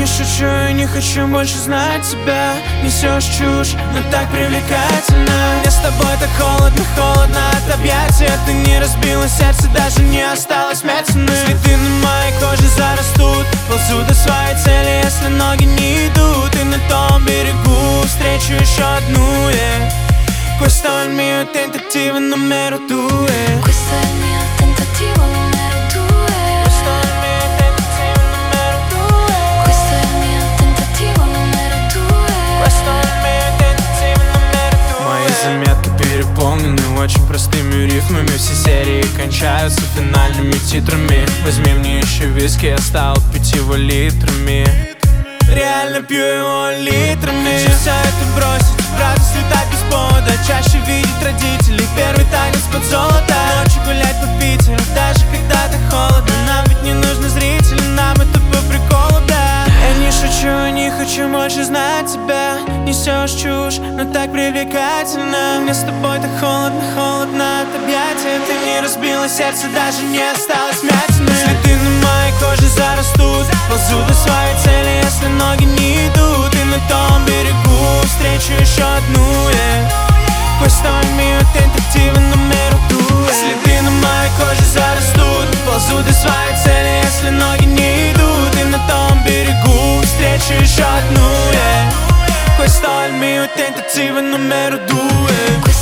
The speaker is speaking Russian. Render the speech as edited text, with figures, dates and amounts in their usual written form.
не шучу, я не хочу больше знать тебя. Несешь чушь, но так привлекательно. Мне с тобой так холодно, холодно от объятия. Ты не разбила сердце, даже не осталось вмятины. Цветы на моей коже зарастут, ползу до своей цели, если ноги не идут. И на том берегу встречу еще одну, Questo è il mio tentativo numero 2. Questo è il mio tentativo numero 2. Questo è il mio tentativo numero 2. Questo è il mio tentativo numero 2. Questo è il mio tentativo numero 2. Мои заметки переполнены очень простыми рифмами. Все серии кончаются финальными титрами. Возьми мне еще виски, я стал 5 литрами. Реально пью его литрами. Хочу все это бросить, правда слетать без повода. Чаще видеть родителей, первый танец под золото. Ночью гулять по Питеру, даже когда так холодно. Нам ведь не нужны зрители, нам это по приколу, да. Я не шучу, не хочу больше знать тебя. Несешь чушь, но так привлекательно. Мне с тобой так холодно, холодно от объятия. Ты не разбила сердце, даже не осталось вмятины. Цветы на моей коже зарастут, ползу до своей цели, если ноги не идут. И на том берегу встречу еще одну, Questo è il mio tentativo numero 2. Следы на моей коже зарастут, ползу до своей цели, если ноги не идут. И на том берегу встречу еще одну, Questo è il mio tentativo numero 2.